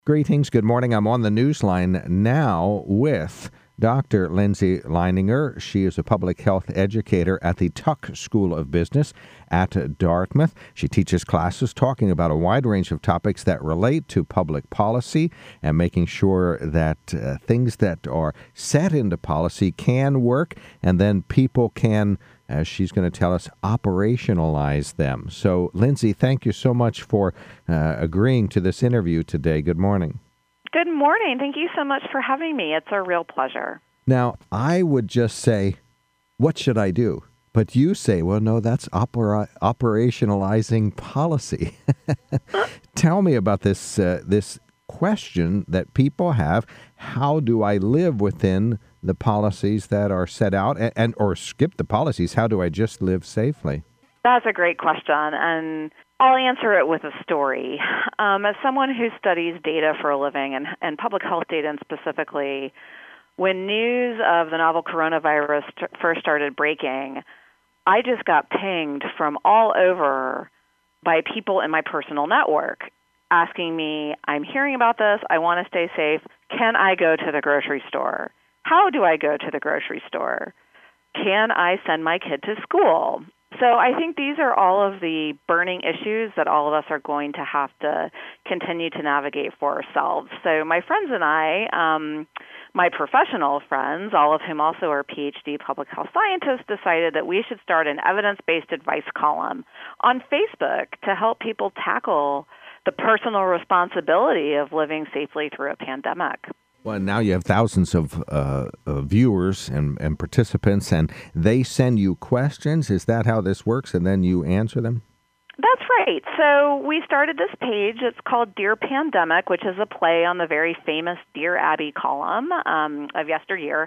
Greetings. Good morning. I'm on the Newsline now with Dr. Lindsay Leininger. She is a public health educator at the Tuck School of Business at Dartmouth. She teaches classes talking about a wide range of topics that relate to public policy and making sure that things that are set into policy can work, and then people can, as she's going to tell us, operationalize them. So, Lindsay, thank you so much for agreeing to this interview today. Good morning. Good morning. Thank you so much for having me. It's a real pleasure. Now, I would just say, what should I do? But you say, well, no, that's operationalizing policy. Tell me about this this question that people have. How do I live within the policies that are set out, and or skip the policies? How do I just live safely? That's a great question, and I'll answer it with a story. As someone who studies data for a living, and public health data and specifically, when news of the novel coronavirus first started breaking, I just got pinged from all over by people in my personal network asking me, I'm hearing about this, I want to stay safe, can I go to the grocery store? How do I go to the grocery store? Can I send my kid to school? So I think these are all of the burning issues that all of us are going to have to continue to navigate for ourselves. So my friends and I, my professional friends, all of whom also are PhD public health scientists, decided that we should start an evidence-based advice column on Facebook to help people tackle the personal responsibility of living safely through a pandemic. Well, now you have thousands of viewers and participants, and they send you questions. Is that how this works? And then you answer them? That's right. So we started this page. It's called Dear Pandemic, which is a play on the very famous Dear Abby column of yesteryear.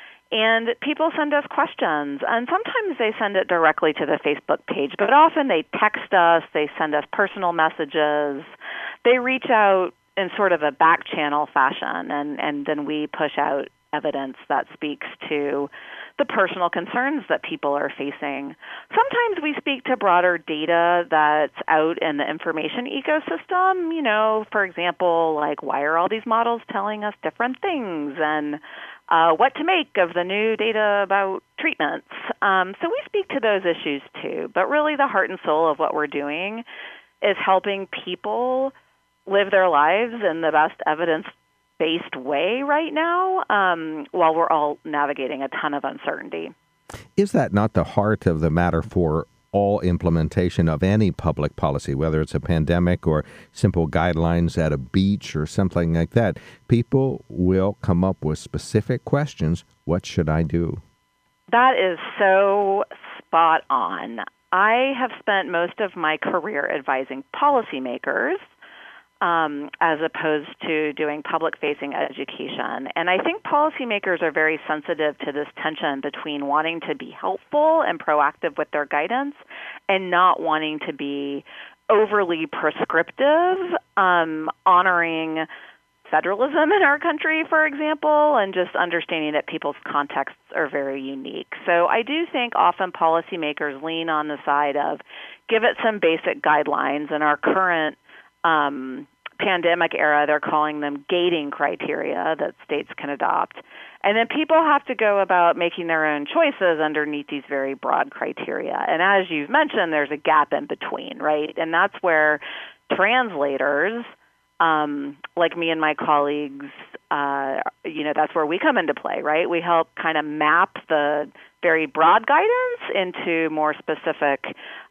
And people send us questions, and sometimes they send it directly to the Facebook page, but often they text us, they send us personal messages, they reach out in sort of a back channel fashion, and then we push out evidence that speaks to the personal concerns that people are facing. Sometimes we speak to broader data that's out in the information ecosystem, for example, like why are all these models telling us different things, and what to make of the new data about treatments. So we speak to those issues too, but really the heart and soul of what we're doing is helping people live their lives in the best evidence-based way right now, while we're all navigating a ton of uncertainty. Is that not the heart of the matter for all implementation of any public policy, whether it's a pandemic or simple guidelines at a beach or something like that? People will come up with specific questions. What should I do? That is so spot on. I have spent most of my career advising policymakers as opposed to doing public-facing education. And I think policymakers are very sensitive to this tension between wanting to be helpful and proactive with their guidance and not wanting to be overly prescriptive, honoring federalism in our country, for example, and just understanding that people's contexts are very unique. So I do think often policymakers lean on the side of give it some basic guidelines. In our current pandemic era, they're calling them gating criteria that states can adopt. And then people have to go about making their own choices underneath these very broad criteria. And as you've mentioned, there's a gap in between, right? And that's where translators, like me and my colleagues, that's where we come into play, right? We help kind of map the very broad guidance into more specific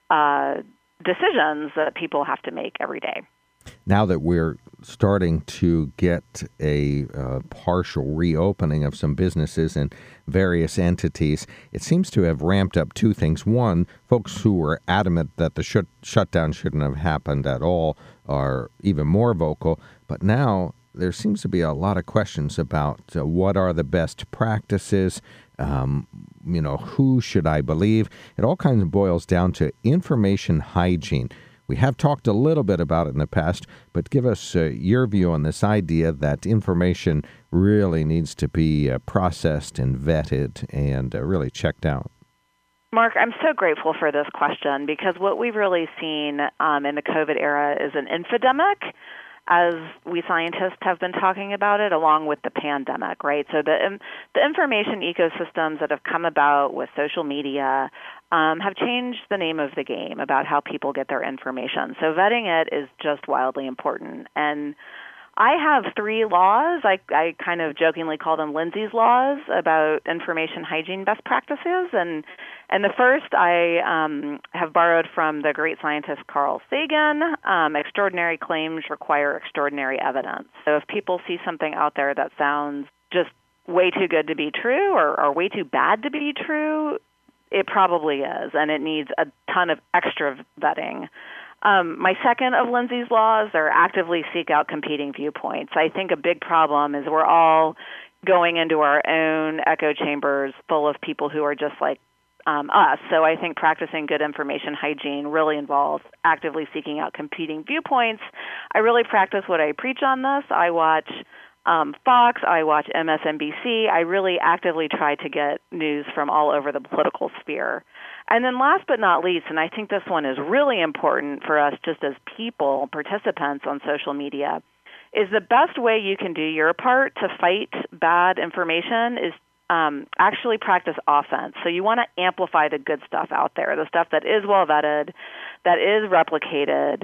decisions that people have to make every day. Now that we're starting to get a partial reopening of some businesses and various entities, it seems to have ramped up two things. One, folks who were adamant that the shutdown shouldn't have happened at all are even more vocal. But now there seems to be a lot of questions about what are the best practices, who should I believe? It all kind of boils down to information hygiene. We have talked a little bit about it in the past, but give us your view on this idea that information really needs to be processed and vetted and really checked out. Mark, I'm so grateful for this question because what we've really seen in the COVID era is an infodemic. as we scientists have been talking about it, along with the pandemic, right? So the information ecosystems that have come about with social media have changed the name of the game about how people get their information. So vetting it is just wildly important. And I have 3 laws. I kind of jokingly call them Lindsay's laws about information hygiene best practices. And the first I have borrowed from the great scientist Carl Sagan. Extraordinary claims require extraordinary evidence. So if people see something out there that sounds just way too good to be true or way too bad to be true, it probably is, and it needs a ton of extra vetting. My second of Lindsay's laws are actively seek out competing viewpoints. I think a big problem is we're all going into our own echo chambers full of people who are just like us. So I think practicing good information hygiene really involves actively seeking out competing viewpoints. I really practice what I preach on this. I watch Fox, I watch MSNBC. I really actively try to get news from all over the political sphere. And then last but not least, and I think this one is really important for us just as people, participants on social media, is the best way you can do your part to fight bad information is actually practice offense. So you want to amplify the good stuff out there, the stuff that is well vetted, that is replicated,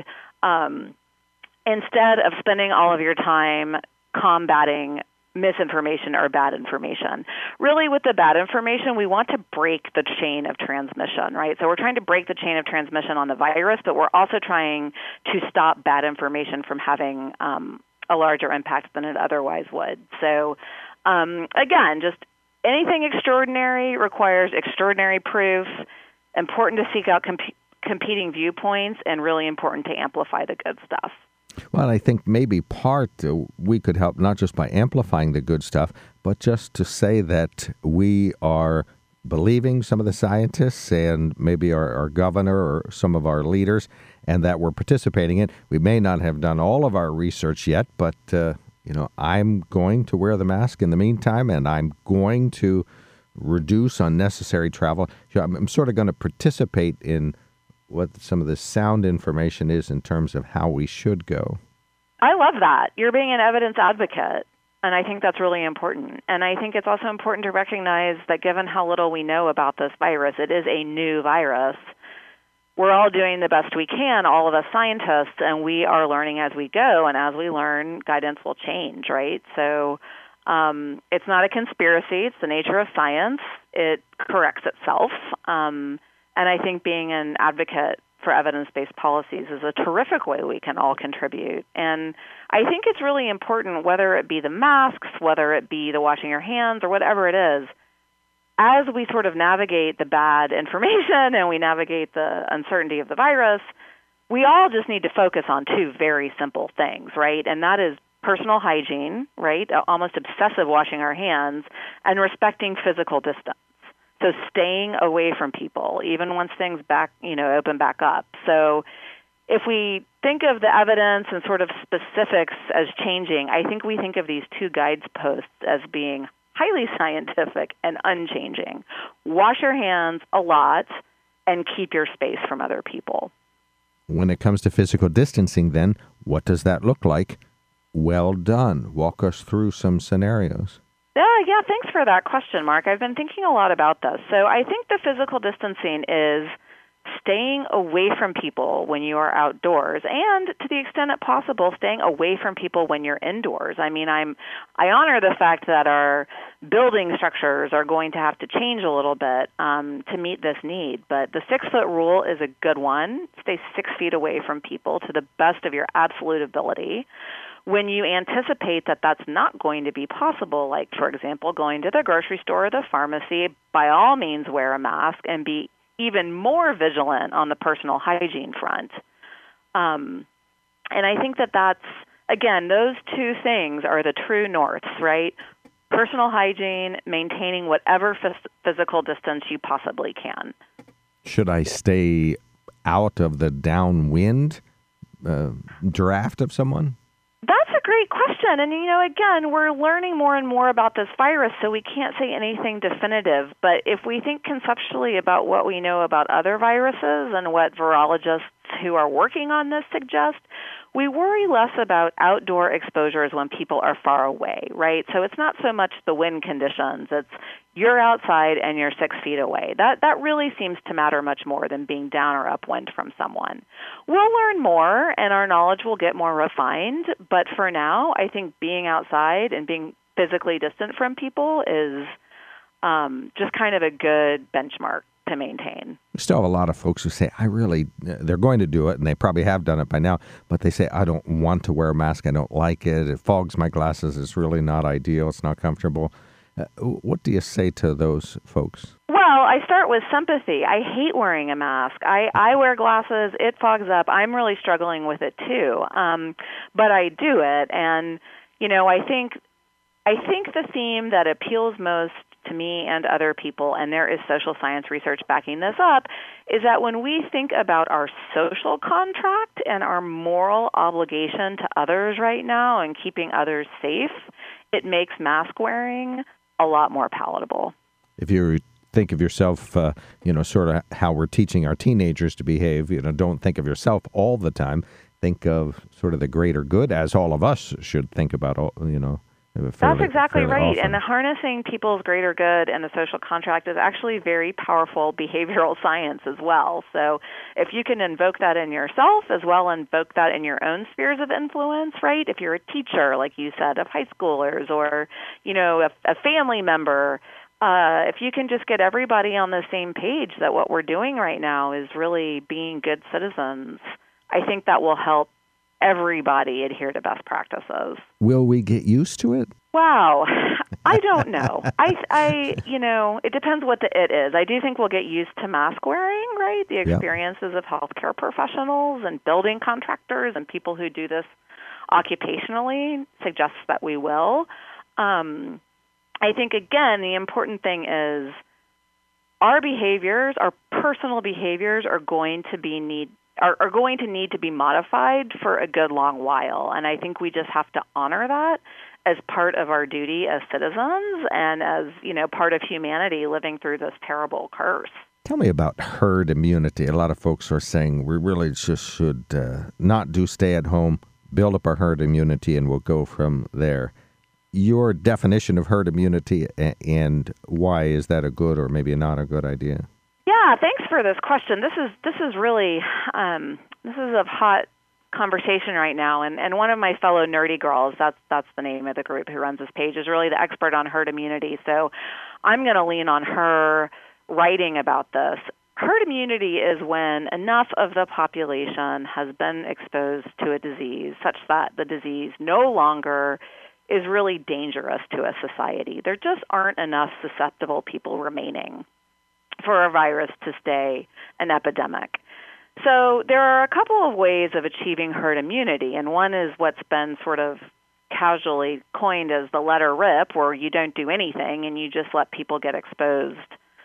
instead of spending all of your time combating misinformation or bad information. Really, with the bad information, we want to break the chain of transmission, right? So we're trying to break the chain of transmission on the virus, but we're also trying to stop bad information from having a larger impact than it otherwise would. So again, just anything extraordinary requires extraordinary proof, important to seek out competing viewpoints, and really important to amplify the good stuff. Well, I think maybe part we could help not just by amplifying the good stuff, but just to say that we are believing some of the scientists and maybe our governor or some of our leaders, and that we're participating in. We may not have done all of our research yet, but, I'm going to wear the mask in the meantime, and I'm going to reduce unnecessary travel. I'm sort of going to participate in what some of the sound information is in terms of how we should go. I love that. You're being an evidence advocate, and I think that's really important. And I think it's also important to recognize that given how little we know about this virus, it is a new virus. We're all doing the best we can, all of us scientists, and we are learning as we go, and as we learn, guidance will change, right? So it's not a conspiracy. It's the nature of science. It corrects itself. And I think being an advocate for evidence-based policies is a terrific way we can all contribute. And I think it's really important, whether it be the masks, whether it be the washing your hands, or whatever it is, as we sort of navigate the bad information and we navigate the uncertainty of the virus, we all just need to focus on 2 very simple things, right? And that is personal hygiene, right? Almost obsessive washing our hands, and respecting physical distance. So staying away from people, even once things open back up. So if we think of the evidence and sort of specifics as changing, I think we think of these 2 guideposts as being highly scientific and unchanging. Wash your hands a lot and keep your space from other people. When it comes to physical distancing, then, what does that look like? Well done. Walk us through some scenarios. Yeah, thanks for that question, Mark. I've been thinking a lot about this. So I think the physical distancing is staying away from people when you are outdoors, and to the extent it possible, staying away from people when you're indoors. I mean, I honor the fact that our building structures are going to have to change a little bit to meet this need, but the 6-foot rule is a good one. Stay 6 feet away from people to the best of your absolute ability. When you anticipate that that's not going to be possible, like, for example, going to the grocery store or the pharmacy, by all means wear a mask and be even more vigilant on the personal hygiene front. And I think that that's, again, those 2 things are the true norths, right? Personal hygiene, maintaining whatever physical distance you possibly can. Should I stay out of the downwind draft of someone? That's a great question. And, again, we're learning more and more about this virus, so we can't say anything definitive. But if we think conceptually about what we know about other viruses and what virologists who are working on this suggest, we worry less about outdoor exposures when people are far away, right? So it's not so much the wind conditions. It's you're outside and you're 6 feet away. That really seems to matter much more than being down or upwind from someone. We'll learn more and our knowledge will get more refined, but for now, I think being outside and being physically distant from people is just kind of a good benchmark to maintain. We still have a lot of folks who say, they're going to do it, and they probably have done it by now, but they say, I don't want to wear a mask. I don't like it. It fogs my glasses. It's really not ideal. It's not comfortable. What do you say to those folks? Well, I start with sympathy. I hate wearing a mask. I wear glasses. It fogs up. I'm really struggling with it too. But I do it. And, I think the theme that appeals most to me and other people, and there is social science research backing this up, is that when we think about our social contract and our moral obligation to others right now and keeping others safe, it makes mask wearing a lot more palatable. If you think of yourself, sort of how we're teaching our teenagers to behave, don't think of yourself all the time. Think of sort of the greater good, as all of us should think about, That's exactly right. Often. And harnessing people's greater good and the social contract is actually very powerful behavioral science as well. So if you can invoke that in yourself as well, invoke that in your own spheres of influence, right? If you're a teacher, like you said, of high schoolers or, a family member, if you can just get everybody on the same page that what we're doing right now is really being good citizens, I think that will help everybody adhere to best practices. Will we get used to it? Wow. I don't know. It depends what the it is. I do think we'll get used to mask wearing, right? The experiences of healthcare professionals and building contractors and people who do this occupationally suggests that we will. I think, again, the important thing is our behaviors, our personal behaviors are going to need to be modified for a good long while. And I think we just have to honor that as part of our duty as citizens and as, part of humanity living through this terrible curse. Tell me about herd immunity. A lot of folks are saying we really just should not do stay at home, build up our herd immunity, and we'll go from there. Your definition of herd immunity and why is that a good or maybe not a good idea? Yeah, thanks for this question. This is really this is a hot conversation right now, and one of my fellow nerdy girls, that's the name of the group who runs this page, is really the expert on herd immunity. So I'm going to lean on her writing about this. Herd immunity is when enough of the population has been exposed to a disease such that the disease no longer is really dangerous to a society. There just aren't enough susceptible people remaining for a virus to stay an epidemic. So there are a couple of ways of achieving herd immunity, and one is what's been sort of casually coined as the letter RIP, where you don't do anything and you just let people get exposed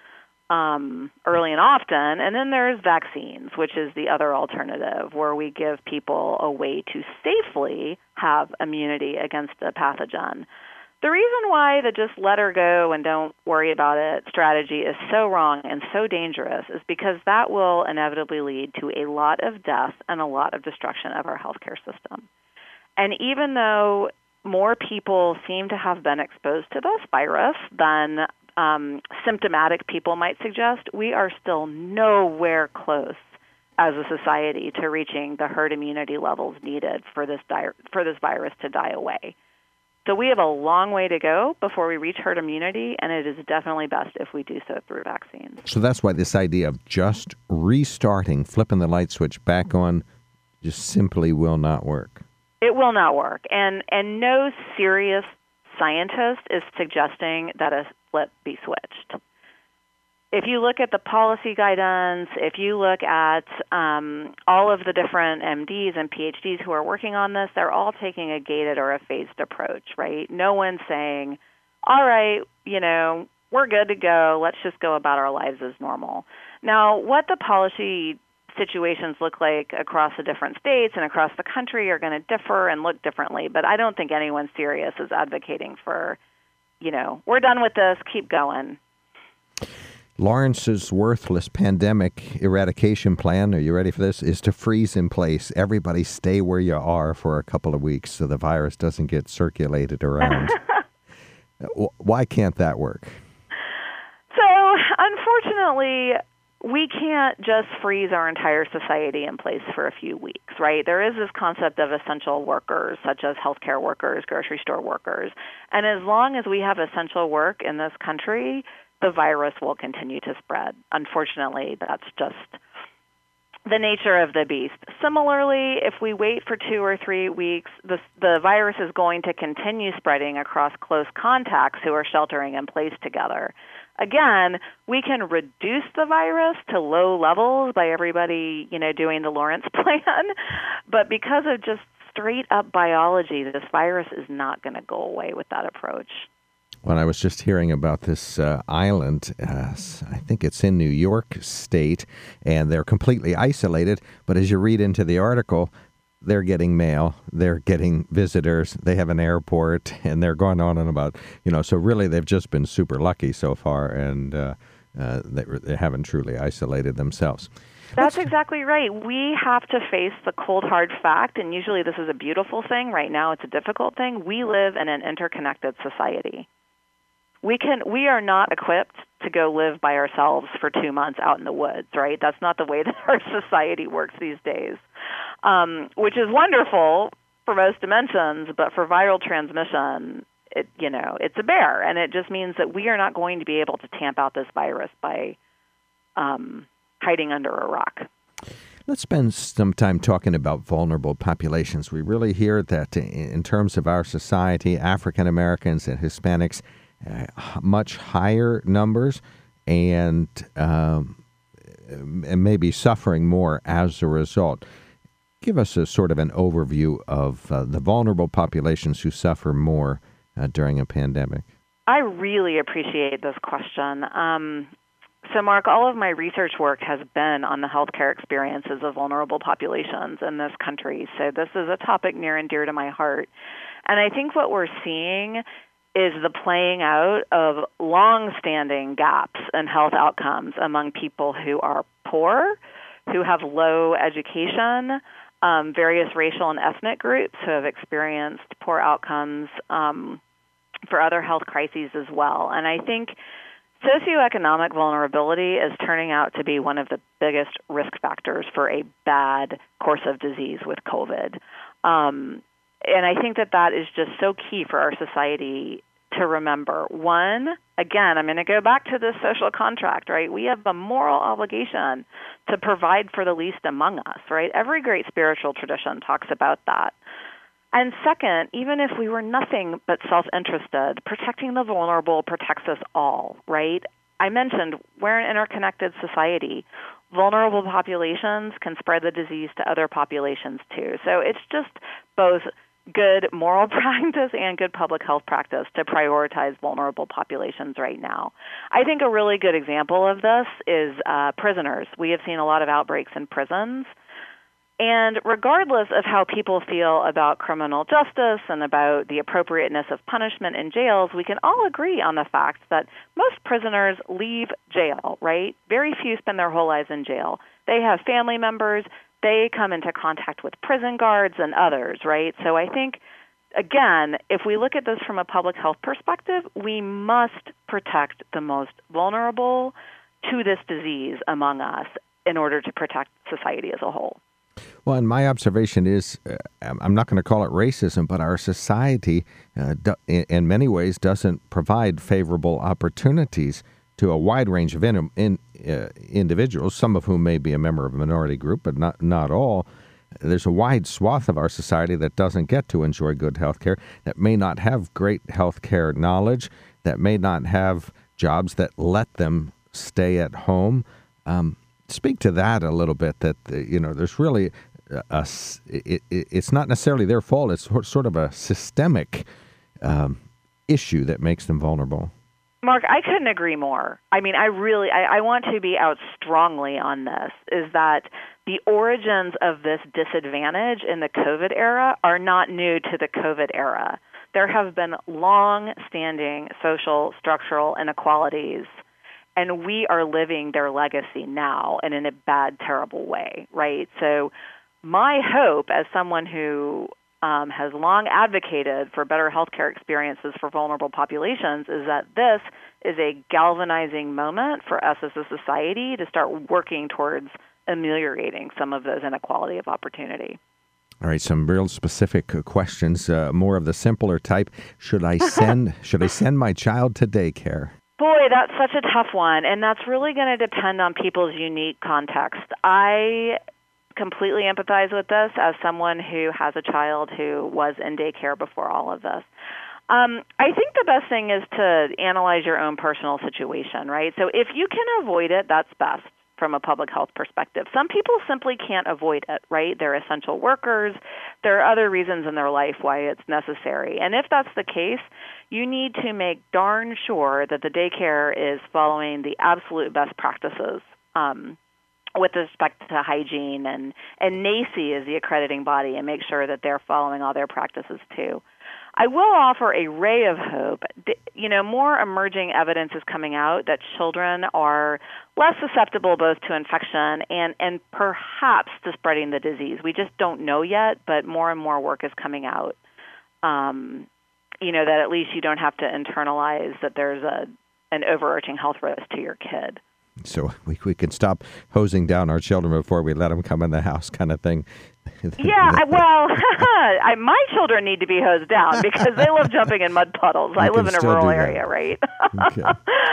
early and often. And then there's vaccines, which is the other alternative, where we give people a way to safely have immunity against the pathogen. The reason why the just let her go and don't worry about it strategy is so wrong and so dangerous is because that will inevitably lead to a lot of death and a lot of destruction of our healthcare system. And even though more people seem to have been exposed to this virus than symptomatic people might suggest, we are still nowhere close as a society to reaching the herd immunity levels needed for this virus to die away. So we have a long way to go before we reach herd immunity, and it is definitely best if we do so through vaccines. So that's why this idea of just restarting, flipping the light switch back on, just simply will not work. It will not work. And no serious scientist is suggesting that a flip be switched. If you look at the policy guidance, if you look at all of the different MDs and PhDs who are working on this, they're all taking a gated or a phased approach, right? No one's saying, all right, we're good to go. Let's just go about our lives as normal. Now, what the policy situations look like across the different states and across the country are going to differ and look differently, but I don't think anyone serious is advocating for, we're done with this, keep going. Lawrence's worthless pandemic eradication plan, are you ready for this, is to freeze in place. Everybody stay where you are for a couple of weeks so the virus doesn't get circulated around. Why can't that work? So, unfortunately, we can't just freeze our entire society in place for a few weeks, right? There is this concept of essential workers, such as healthcare workers, grocery store workers. And as long as we have essential work in this country, the virus will continue to spread. Unfortunately, that's just the nature of the beast. Similarly, if we wait for 2 or 3 weeks, the virus is going to continue spreading across close contacts who are sheltering in place together. Again, we can reduce the virus to low levels by everybody, doing the Lawrence plan, but because of just straight up biology, this virus is not going to go away with that approach. When I was just hearing about this island, I think it's in New York State, and they're completely isolated. But as you read into the article, they're getting mail, they're getting visitors, they have an airport, and they're going on and about, so really they've just been super lucky so far, and they haven't truly isolated themselves. That's exactly right. We have to face the cold, hard fact, and usually this is a beautiful thing. Right now it's a difficult thing. We live in an interconnected society. We are not equipped to go live by ourselves for 2 months out in the woods, right? That's not the way that our society works these days, which is wonderful for most dimensions, but for viral transmission, it's a bear, and it just means that we are not going to be able to tamp out this virus by hiding under a rock. Let's spend some time talking about vulnerable populations. We really hear that in terms of our society, African Americans and Hispanics, much higher numbers and maybe suffering more as a result. Give us a sort of an overview of the vulnerable populations who suffer more during a pandemic. I really appreciate this question. So, Mark, all of my research work has been on the healthcare experiences of vulnerable populations in this country. So this is a topic near and dear to my heart. And I think what we're seeing is the playing out of long-standing gaps in health outcomes among people who are poor, who have low education, various racial and ethnic groups who have experienced poor outcomes for other health crises as well. And I think socioeconomic vulnerability is turning out to be one of the biggest risk factors for a bad course of disease with COVID. And I think that is just so key for our society to remember. One, again, I'm going to go back to this social contract, right? We have a moral obligation to provide for the least among us, right? Every great spiritual tradition talks about that. And second, even if we were nothing but self-interested, protecting the vulnerable protects us all, right? I mentioned we're an interconnected society. Vulnerable populations can spread the disease to other populations too. So it's just both good moral practice and good public health practice to prioritize vulnerable populations right now. I think a really good example of this is prisoners. We have seen a lot of outbreaks in prisons. And regardless of how people feel about criminal justice and about the appropriateness of punishment in jails, we can all agree on the fact that most prisoners leave jail, right? Very few spend their whole lives in jail. They have family members. They come into contact with prison guards and others, right? So I think, again, if we look at this from a public health perspective, we must protect the most vulnerable to this disease among us in order to protect society as a whole. Well, and my observation is, I'm not going to call it racism, but our society in many ways doesn't provide favorable opportunities to a wide range of individuals, some of whom may be a member of a minority group, but not all. There's a wide swath of our society that doesn't get to enjoy good health care, that may not have great health care knowledge, that may not have jobs that let them stay at home. Speak to that a little bit, that, there's really it's not necessarily their fault. It's sort of a systemic issue that makes them vulnerable. Mark, I couldn't agree more. I mean, I want to be out strongly on this, is that the origins of this disadvantage in the COVID era are not new to the COVID era. There have been long-standing social structural inequalities, and we are living their legacy now and in a bad, terrible way, right? So my hope as someone who has long advocated for better healthcare experiences for vulnerable populations is that this is a galvanizing moment for us as a society to start working towards ameliorating some of those inequality of opportunity. All right, some real specific questions, more of the simpler type. Should I send my child to daycare? Boy, that's such a tough one, and that's really going to depend on people's unique context. I completely empathize with this as someone who has a child who was in daycare before all of this. I think the best thing is to analyze your own personal situation, right? So if you can avoid it, that's best from a public health perspective. Some people simply can't avoid it, right? They're essential workers. There are other reasons in their life why it's necessary. And if that's the case, you need to make darn sure that the daycare is following the absolute best practices with respect to hygiene, and NACI is the accrediting body, and make sure that they're following all their practices too. I will offer a ray of hope. More emerging evidence is coming out that children are less susceptible both to infection and perhaps to spreading the disease. We just don't know yet, but more and more work is coming out. That at least you don't have to internalize that there's an overarching health risk to your kid. So we can stop hosing down our children before we let them come in the house, kind of thing. Yeah, well, my children need to be hosed down because they love jumping in mud puddles. I live in a rural area, right? Okay.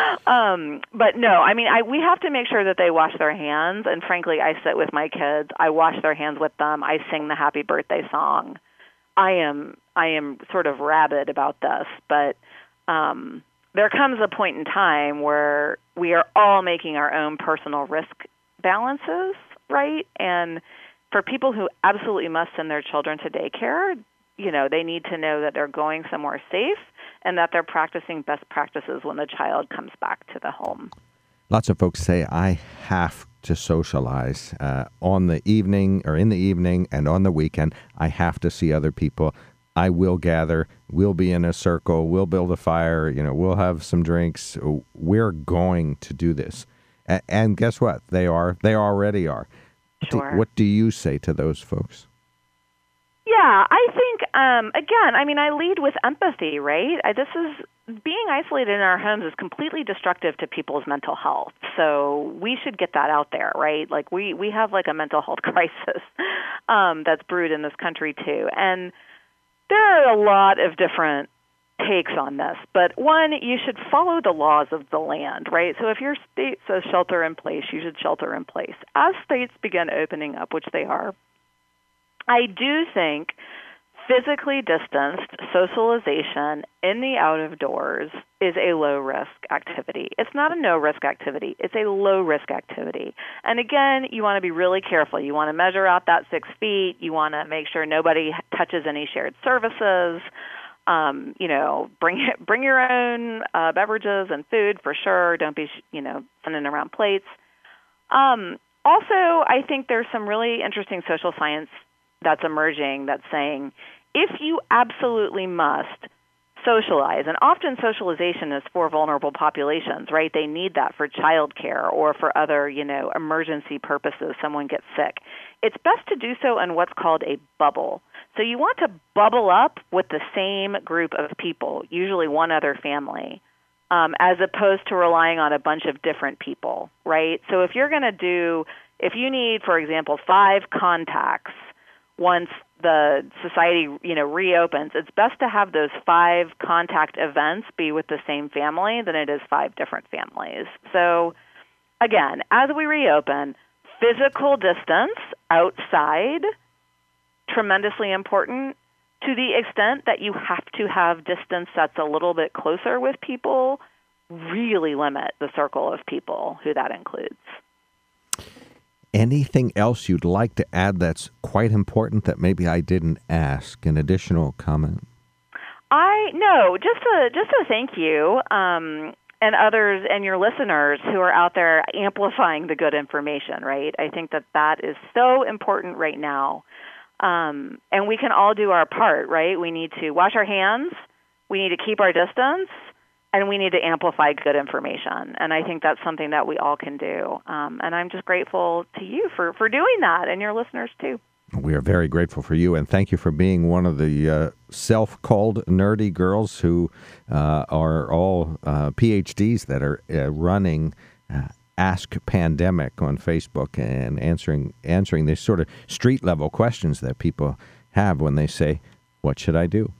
But no, we have to make sure that they wash their hands. And frankly, I sit with my kids. I wash their hands with them. I sing the happy birthday song. I am sort of rabid about this, but there comes a point in time where we are all making our own personal risk balances, right? And for people who absolutely must send their children to daycare, they need to know that they're going somewhere safe and that they're practicing best practices when the child comes back to the home. Lots of folks say, I have to socialize on the evening or in the evening and on the weekend. I have to see other people. I will gather. We'll be in a circle. We'll build a fire. We'll have some drinks. We're going to do this. And guess what? They already are. Sure. What do you say to those folks? Yeah, I think, again, I lead with empathy, right? Being isolated in our homes is completely destructive to people's mental health. So we should get that out there, right? Like we have like a mental health crisis that's brewed in this country too. And there are a lot of different takes on this. But one, you should follow the laws of the land, right? So if your state says shelter in place, you should shelter in place. As states begin opening up, which they are, I do think physically distanced socialization in the out of doors is a low-risk activity. It's not a no-risk activity. It's a low-risk activity. And again, you want to be really careful. You want to measure out that 6 feet. You want to make sure nobody touches any shared services. Bring your own beverages and food for sure. Don't be, sending around plates. Also, I think there's some really interesting social science that's emerging that's saying if you absolutely must socialize, and often socialization is for vulnerable populations, right? They need that for childcare or for other, emergency purposes. Someone gets sick. It's best to do so in what's called a bubble. So you want to bubble up with the same group of people, usually one other family, as opposed to relying on a bunch of different people, right? So if you need, for example, 5 contacts once the society, reopens, it's best to have those 5 contact events be with the same family than it is 5 different families. So again, as we reopen, physical distance outside, tremendously important. To the extent that you have to have distance that's a little bit closer with people, really limit the circle of people who that includes. Anything else you'd like to add that's quite important that maybe I didn't ask? An additional comment? Just to thank you and others and your listeners who are out there amplifying the good information, right? I think that is so important right now. And we can all do our part, right? We need to wash our hands. We need to keep our distance. and we need to amplify good information. And I think that's something that we all can do. And I'm just grateful to you for doing that, and your listeners too. We are very grateful for you, and thank you for being one of the self-called nerdy girls who are all PhDs that are running Ask Pandemic on Facebook and answering these sort of street-level questions that people have when they say, what should I do?